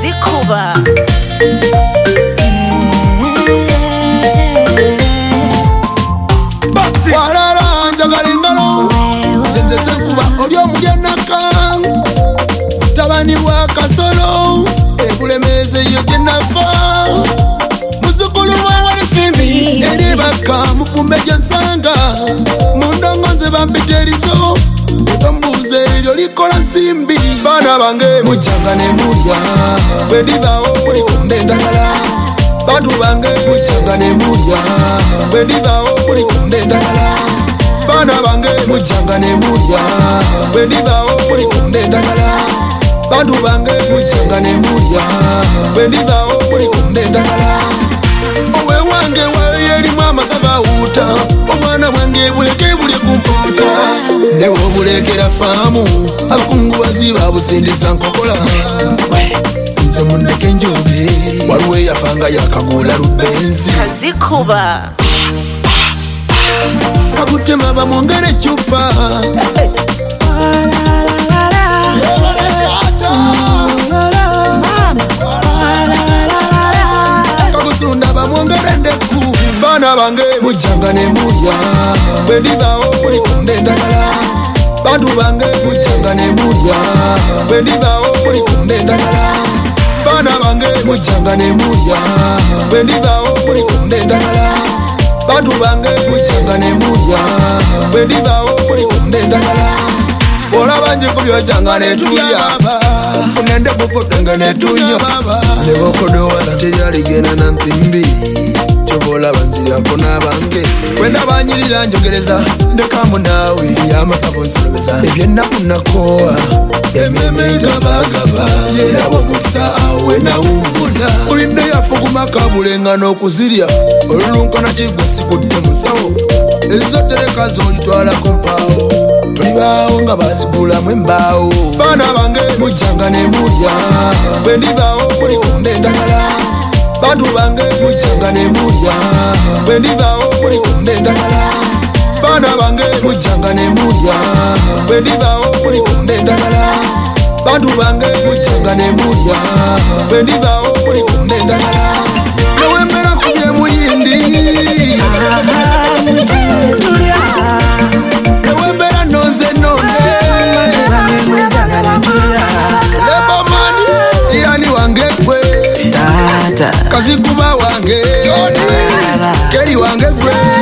Kazikuba Wararanja galingalo Zenze senkuba olio mjenaka Tabani waka solo Ekulemeze yote nafa Muzukulu wa walisimbi Eribaka mufumbe jansanga Mundongonze bambiteriso Utambuze ilio likola simbi Bana bange muchangane muya Wedibao ulikumbe ndagala Batu bange muchangane muya Wedibao ulikumbe ndagala Bana bange muchangane muya Wedibao ulikumbe ndagala Batu bange muchangane muya Wedibao ulikumbe ndagala Owe wange wayeri mama saba uta Omwana wange buleke bule kumputa Newo bulekera famu Abakungu baziba busindisa nkokola Nze muneke njobe Waluwe yafanga yakagula lubenzi Kazikuba Kabutema bamwongere chupa Kagusunda bamwongere ndeku Bana bange muchangane muya Wedibao ulikumbe ndagala Batu bange muchangane muya Wedibao ulikumbe ndagala Bana bange muchangane muya Wedibao ulikumbe ndagala Batu bange muchangane muya Wedibao ulikumbe ndagala Ola banje kubyo changane tuya Funende bufutengane tuya Nebo kodowala Telialigena na mpimbi Chobola banzili akona bange Kwenda banyirira njogereza Ndekamu nawe Yamasavu nsilobeza Ebyena kunakoa Ememe gabagaba Yerabo mutsa awe na umbula Kulinde yafuguma kabule no kuzirya Olulunkana chigwesi kudde musawo Elizotereka zolitwala kompao Tulibao nga bazigula mwembao Bana bange muchangane muya Wedibao ulikumbe ndagala Batu bange muchangane muya Wedibao ulikumbe ndagala Bana bange muchangane muya Wedibao ulikumbe ndagala Batu bange muchangane muya Wedibao ulikumbe ndagala Nawembera kubye muyindi Nawembera nonze none Leba mani Yani wange kwe Kazikuba wange Keri wange kwe